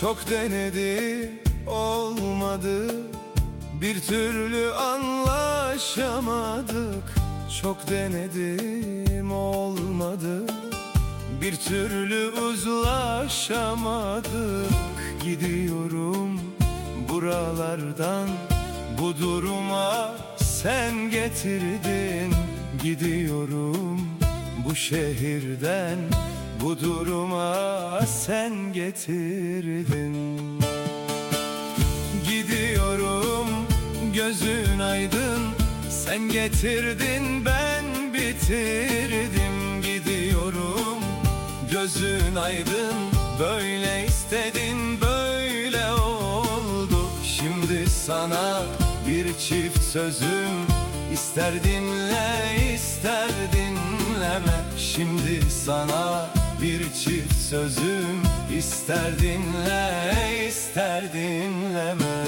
Çok denedi, olmadı, bir türlü anlaşamadık. Çok denedim, olmadı, bir türlü uzlaşamadık. Gidiyorum buralardan, bu duruma sen getirdin. Gidiyorum bu şehirden, bu duruma sen getirdin. Gidiyorum gözün aydın, sen getirdin ben bitirdim. Gidiyorum gözün aydın, böyle istedin böyle oldu. Şimdi sana bir çift sözüm, ister dinle ister dinleme. Şimdi sana bir çift sözüm, ister dinle ister dinleme.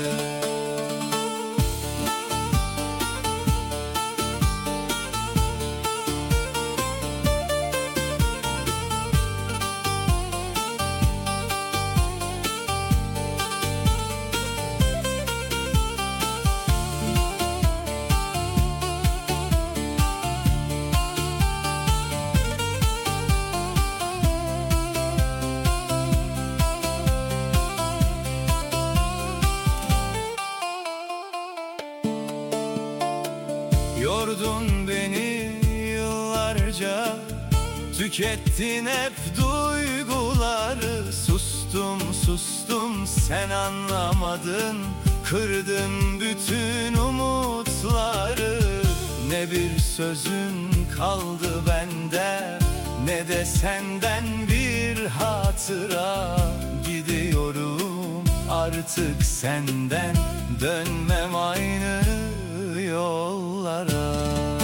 Yordun beni yıllarca, tükettin hep duyguları. Sustum sustum, sen anlamadın, kırdın bütün umutları. Ne bir sözün kaldı bende, ne de senden bir hatıra. Gidiyorum artık senden, dönmem aynı yollara.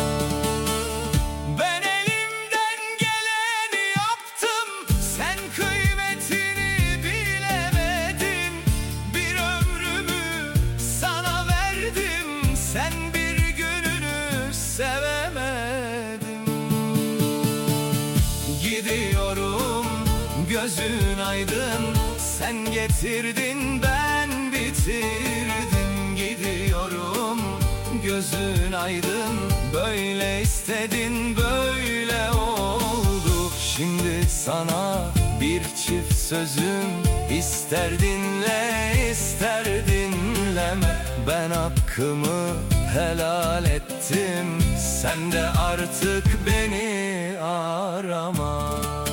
Ben elimden geleni yaptım, sen kıymetini bilemedin. Bir ömrümü sana verdim, sen bir gününü sevemedin. Gidiyorum gözün aydın, sen getirdin ben bitirdim. Gidiyorum gözün aydın, böyle istedin böyle oldu. Şimdi sana bir çift sözüm, ister dinle ister dinleme. Ben hakkımı helal ettim, sen de artık beni arama.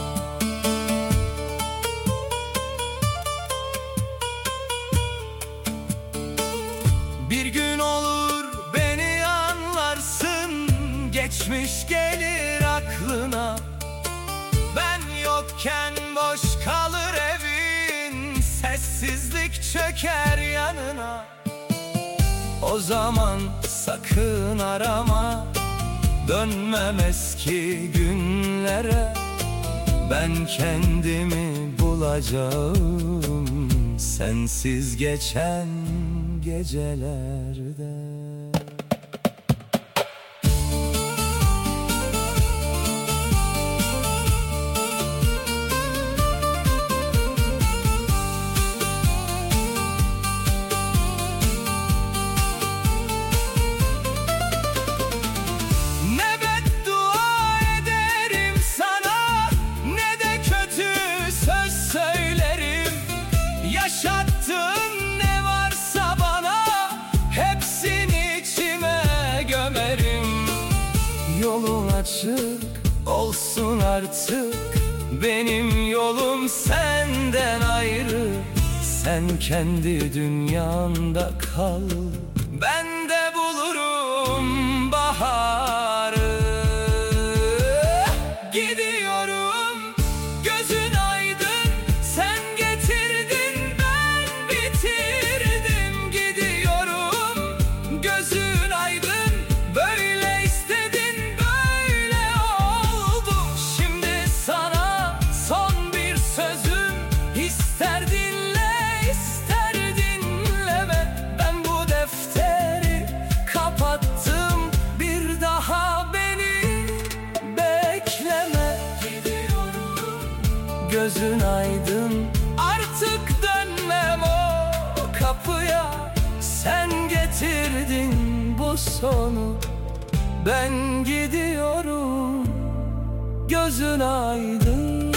Bir gün olur beni anlarsın, geçmiş gelir aklına. Ben yokken boş kalır evin, sessizlik çöker yanına. O zaman sakın arama, dönmem eski günlere. Ben kendimi bulacağım sensiz geçen gecelerde. Yaşattığın ne varsa bana, hepsini içime gömerim. Yolun açık olsun artık, benim yolum senden ayrı. Sen kendi dünyanda kal, ben de bulurum baharı. Gidiyorum gözün aydın, sen getirdin ben bitirdim. Gidiyorum gözün aydın, böyle istedin böyle oldu. Şimdi sana son bir sözüm, ister dinle ister dinleme. Ben bu defteri kapattım, bir daha beni bekleme. Gidiyorum gözün aydın, artık dönme. dönmem o kapıya. Sen getirdin bu sonu. Ben gidiyorum, gözün aydın.